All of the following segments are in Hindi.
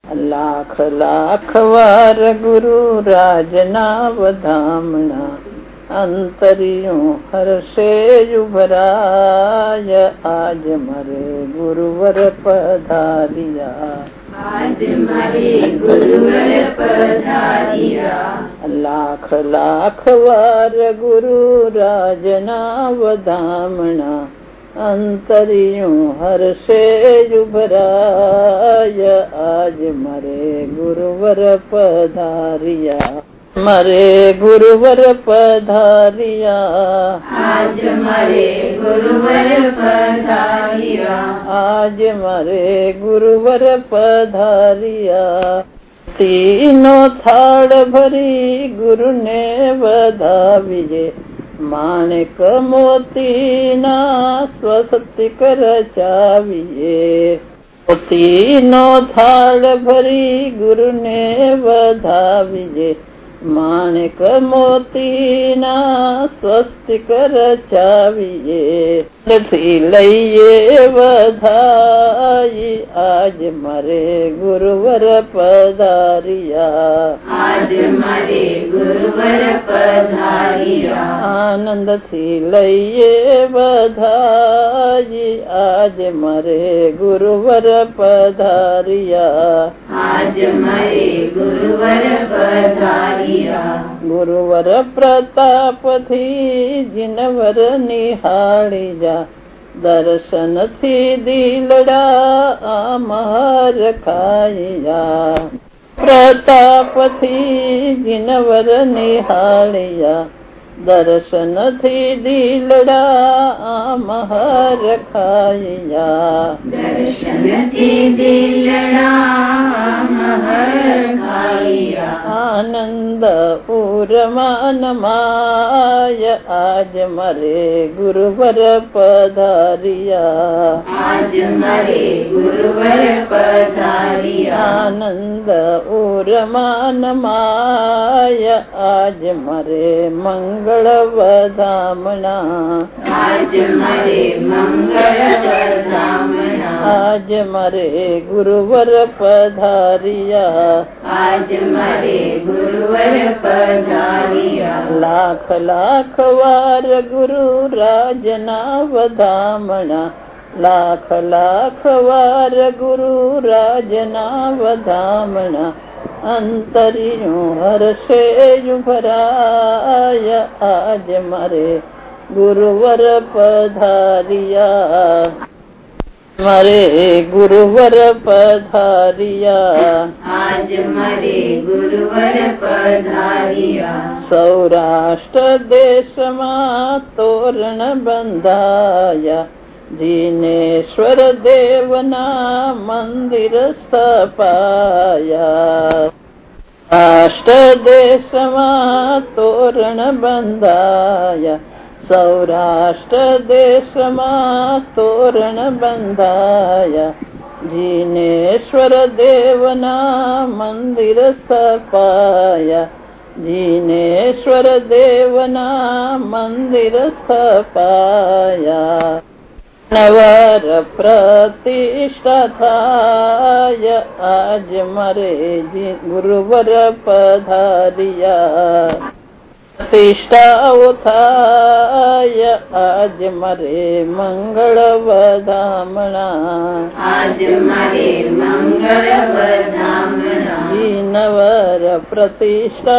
लाख लाख वार गुरु राजना वधामना अंतरियों हर्षे युभराय आज मरे गुरुवर पधारिया आज मरे गुरुवर पधारिया। लाख लाख वार गुरु राजना वधामना अंतरियों हर्षे युभराय आज मरे गुरुवर पधारिया मरे गुरुवर पधारिया आज मरे गुरुवर पधारिया आज मरे गुरुवर पधारिया। तीनों थाड़ भरी गुरु ने वधाविजे माणिक मोती ना स्वस्ति कर चाविये। तीनों थाड़ भरी गुरु ने वधाविजे माणिक मोती ना स्वस्ति कर चाविये। थी लइये वधाई आज मरे गुरुवर पधारिया आज मरे गुरुवर पधारिया। आनंद थी लइये वधाई आज मरे गुरुवर पधारिया आज मरे गुरुवर पधारिया। गुरुवर प्रताप थी जिनवर निहाली जा दर्शन थी दिलड़ा आमहर खाइया। प्रताप थी जिनवर निहालिया दर्शन थी दिलड़ा आमहर खाइया। दर्शन थी दिलड़ा आमहर खाइया। आनंद उर्मान माय आज मरे गुरुवर पधारिया आज मरे गुरुवर पधारिया। आनंद उर्मान माय आज मरे मंगल वधामना आज मरे मंगल वधामना। आज मरे गुरुवर पधारिया आज मरे गुरुवर पधारिया। लाख लाख वार गुरु राजना वधामना लाख लाख वार गुरु राजना वधामना अंतरियों हर्षे युभराय आज मरे गुरुवर पधारिया मरे गुरुवर पधारिया आज मरे गुरुवर पधारिया। सौराष्ट्र देश मा तोरण बंधाया दीनेश्वर देवना मंदिर स्थापाया। राष्ट्र देश मा तोरण बंधाया सौराष्ट्र देश मा तोरण बंधाया दीनेश्वर देवना मंदिर स्थापाया दीनेश्वर देवना मंदिर स्थापाया। नवर प्रतिष्ठा थाय आज मरे गुरुवर पधारिया प्रतिष्ठा उठाय आज मरे मंगल वधामना आज मरे मंगल वधामना। दीनवर प्रतिष्ठा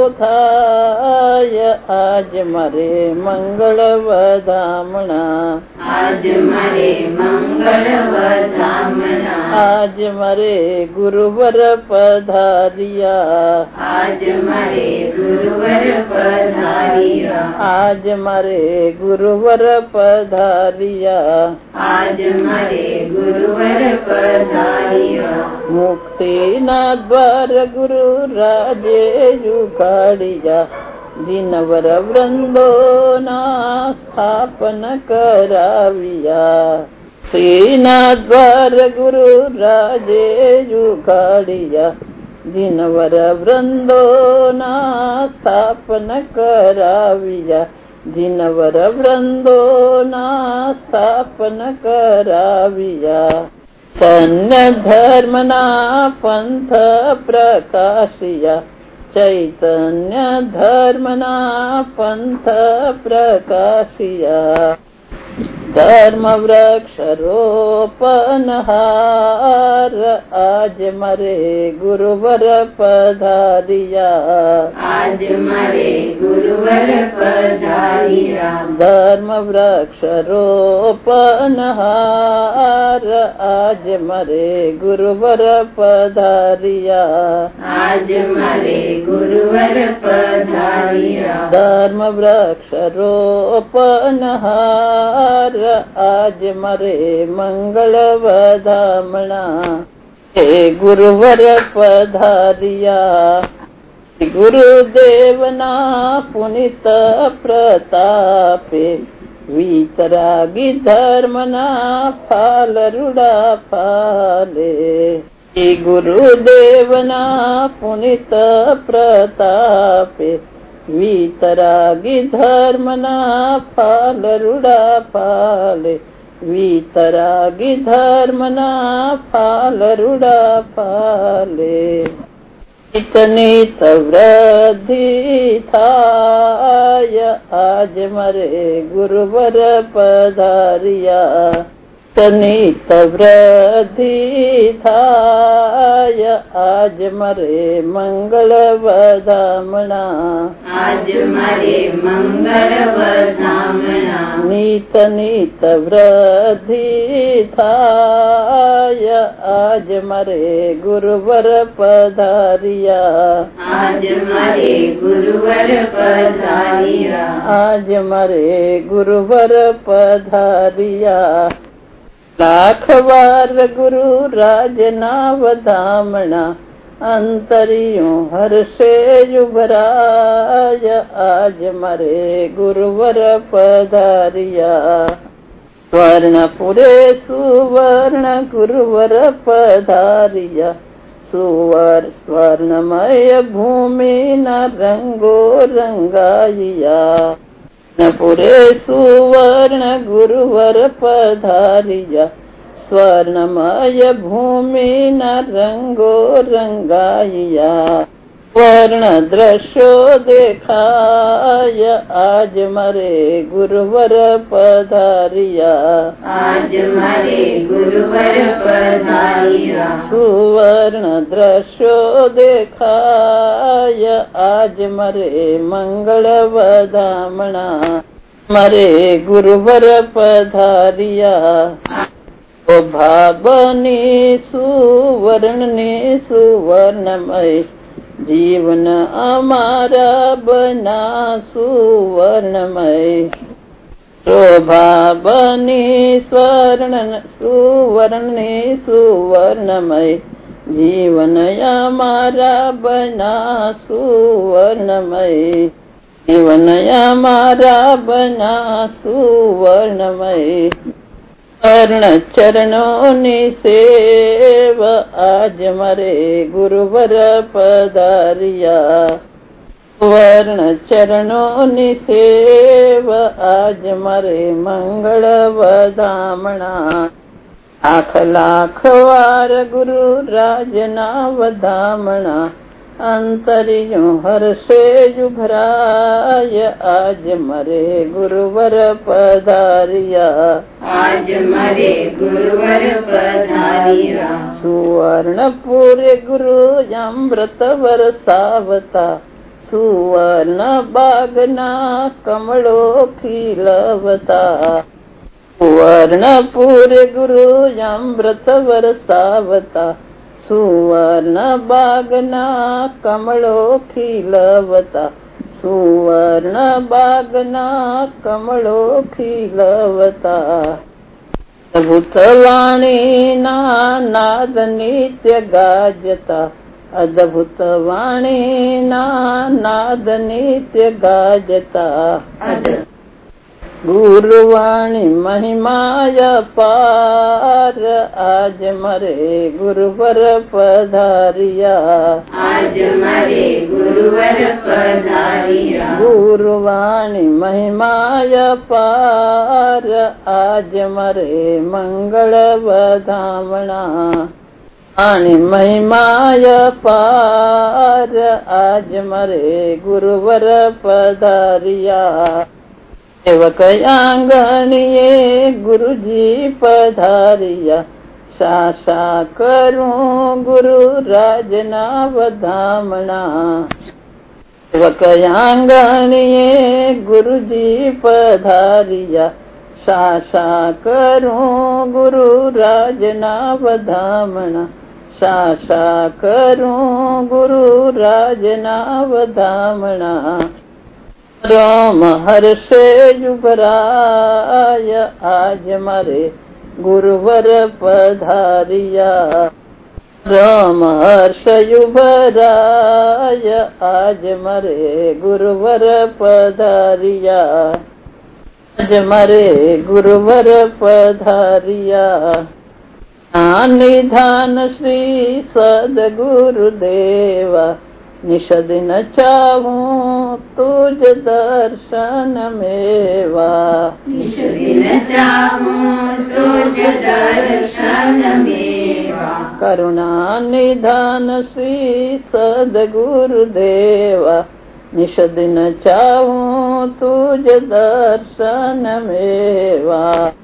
उठाय आज मरे मंगल वधामना आज मरे मंगल वधामना। आज मरे गुरुवर पधारिया आज मरे गुरुवर पधारिया आज मरे गुरुवर पधारिया आज मरे गुरुवर पधारिया। मुक्ति ना द्वार गुरु राजे युगाड़िया दिनवर वृंदो ना स्थापन कराविया। सेना द्वार गुरु राजे युगाड़िया दिनवर वृंदो ना स्थापन कराविया दिनवर वृंदो ना स्थापन कराविया। चैतन्य धर्मना पंथ प्रकाशिया, चैतन्य धर्मना पंथ प्रकाशिया। धर्म वृक्ष रोपनहार, आज मरे गुरुवर पधारिया, आज मरे गुरुवर पधारिया। धर्म वृक्ष रोपनहार, आज मरे गुरुवर पधारिया, आज मरे गुरुवर पधारिया। धर्म वृक्ष रोपनहार, आज मरे मंगल वधामणा, हे गुरुवर पधारिया। गुरुदेवना पुनित प्रतापे, वीतरागी धर्मना फाल रूढा फाले। गुरुदेवना पुनित प्रतापे, वीतरागी धर्मना फाल रूढा फाले। वीतरागी धर्मना फाल रूढा फाले। नित वृद्धि थाय, आज मरे गुरुवर पधारिया, नित वृद्धि थाय, आज मरे मंगल वधामणा, आज मरे मंगल वधामणा। नित वृद्धि थाय, आज मरे गुरुवर पधारिया, आज मरे गुरुवर पधारिया। आज मरे गुरुवर पधारिया। लाख बार गुरु राज नावधामणा, अंतरियों हर्षे युभराय, आज मरे गुरुवर पधारिया। स्वर्णपुरे सुवर्ण गुरुवर पधारिया, स्वर्णमय भूमि न रंगो रंगाइया। पुरे सुवर्ण गुरुवर पधारिया, स्वर्णमय भूमि न रंगो रंगाइया। स्वर्ण दृश्यो देखाय, आज मरे गुरुवर पधारिया, आज मरे गुरुवर पधारिया। सुवर्ण दृश्यो देखाय, आज मरे मंगल वधामणा, मरे गुरुवर पधारिया। ओ भावनी सुवर्णने सुवर्णमय, जीवन अमारा बना सुवर्णमय। शोभा बनी सुवर्णे सुवर्णमय, जीवन अमारा बना सुवर्णमय। जीवन अमारा बना सुवर्णमय। स्वर्ण चरणों निसेव, आज मरे गुरुवर पधारिया। स्वर्ण चरणों निसेव, आज मरे मंगल वधामणा। लाख लाख वार गुरु राज नावधामणा, अंतरियों हर्षे युभराय, आज मरे गुरुवर पधारिया। आज मरे गुरुवर पधारिया। सुवर्णपुर गुरु अमृत बरसावता, सुवर्ण बागना कमलो खिलवता। सुवर्णपुर गुरु अमृत बरसावता, सुवर्ण बागना कमलो खिलवता। सुवर्ण बागना कमलो खिलवता। अद्भुतवाणी नाद नित्य गाजता, अद्भुतवाणी नाद नित्य गाजता। गुरुवाणी महिमाय पार आज मरे गुरुवर पधारिया आज मरे गुरुवर पधारिया गुरुवाणी महिमाय पार आज मरे मंगल बधामणा वाणी महिमाय पार आज मरे गुरुवर पधारिया सेवक आंगणिये गुरुजी पधारिया शासा करूं गुरु राजना वधामणा सेवक आंगणिये गुरुजी पधारिया शासा करूं गुरु राजना वधामणा शासा करूं गुरु राजना वधामणा राम हर्षे युवराय आज मरे गुरुवर पधारिया राम हर्ष युवराय आज मरे गुरुवर पधारिया आज मरे गुरुवर पधारिया निधान श्री सद्गुरुदेवा निषदिन चाहूं तुझ दर्शन मेवा निषदिन चाहूं तुझ दर्शन मेवा करुणा निधान श्री सद्गुरुदेवा निषदिन चाहूं तुझ दर्शन मेवा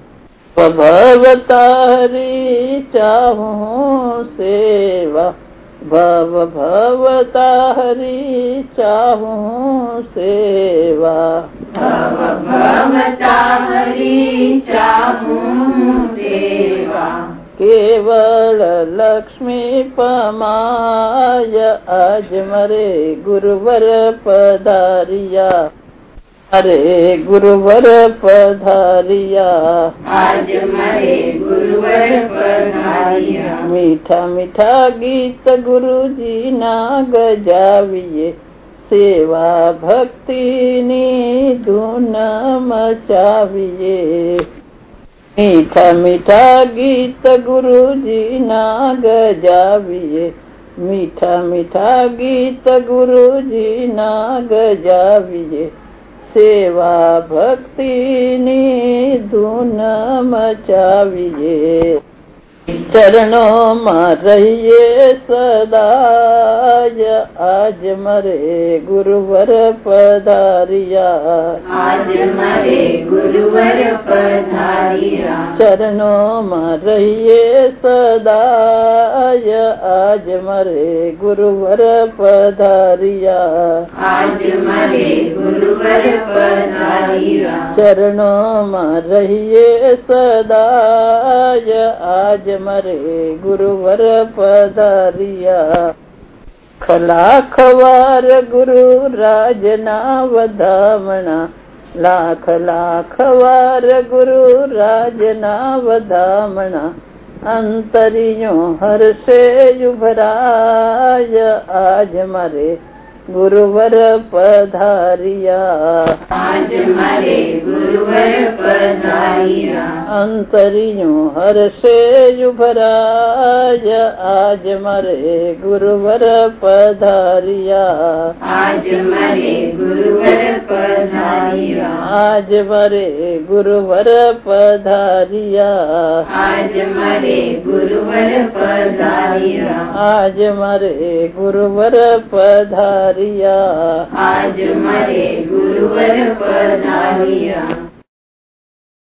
भवतारी चाहूं सेवा भव भवतारी चाहूं सेवा भव भवतारी चाहूं सेवा केवल लक्ष्मी पमाय आज मरे गुरुवर पधारिया अरे गुरुवर पधारिया आज मरे गुरुवर पधारिया मीठा मीठा गीत गुरुजी ना गजाविए सेवा भक्ति नी धुन मचाविए मीठा मीठा गीत गुरुजी ना गजाविए मीठा मीठा गीत गुरुजी ना गजाविए सेवा भक्ति नी धुन मचाविए चरणों में रहिए सदाय आज मरे गुरुवर पधारिया आज मरे गुरुवर पधारिया चरणों में रहिए सदाय आज मरे गुरुवर पधारिया आज मरे गुरुवर पधारिया चरणों में रहिए सदाय आज मरे गुरुवर पधारिया लाख वार गुरु राजना वधामणा लाख लाख वार गुरु राजना वधामणा अंतरियों हर्षे युभराय आज मरे गुरुवर पधारिया आज मरे गुरुवर पधारिया अंतरियों हर्षे युभराय आज मरे गुरुवर पधारिया आज मरे गुरुवर पधारिया आज मरे गुरुवर पधारिया आज मरे गुरुवर पधारिया आज मरे गुरुवर पधारिया आज मरे गुरुवर पधारिया।